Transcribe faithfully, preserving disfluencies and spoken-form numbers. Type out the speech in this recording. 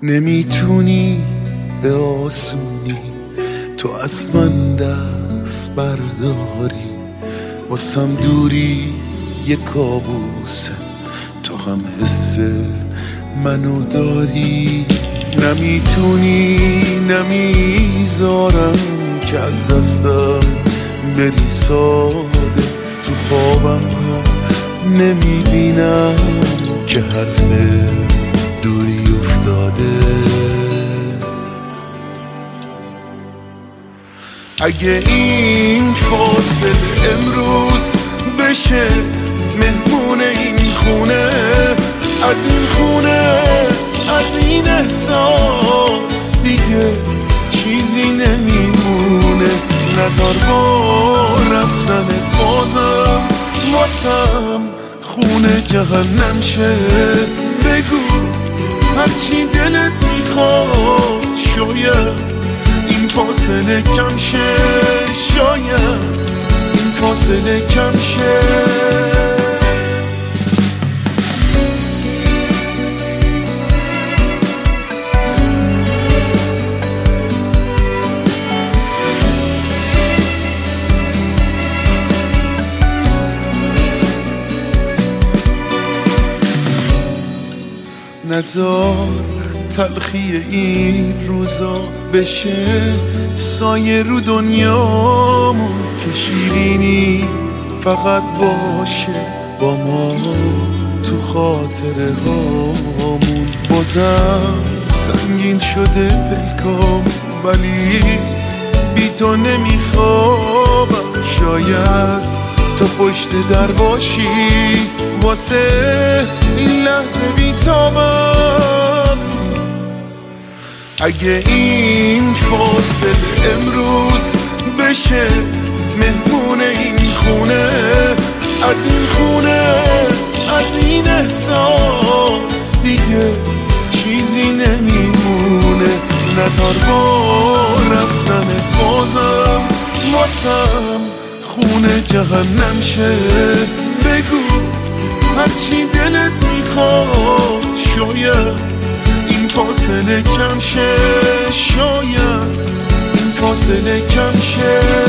نمیتونی به آسونی تو از من دست برداری، واسم دوری یه کابوسه، تو هم حس منو داری. نمیتونی نمیذارم که از دستم بری ساده، تو خوابم هم نمیبینم که حرف دوری افتاده. اگه این فاصله امروز بشه مهمون این خونه، از این خونه، از این احساس دیگه چیزی نمیمونه. نزار با رفتن بازم واسم خونه جهنم شه. بگو هرچی دلت میخواد، شاید این فاصله کم شه، شاید این فاصله کم شه. نزار تلخی این روزا بشه سایه رو دنیامون، که شیرینی فقط باشه با ما تو خاطره هامون. بازم سنگین شده پلکام ولی بی تو نمیخوابم، شاید تو پشت در باشی واسه این لحظه بیتابم. اگه این فاصله امروز بشه مهمون این خونه، از این خونه، از این احساس دیگه چیزی نمیمونه. نزار با رفتن بازم واسم خونه جهنم شه. بگو هرچی دلت میخواد، شاید این فاصله کم شه، شاید این فاصله کم شه.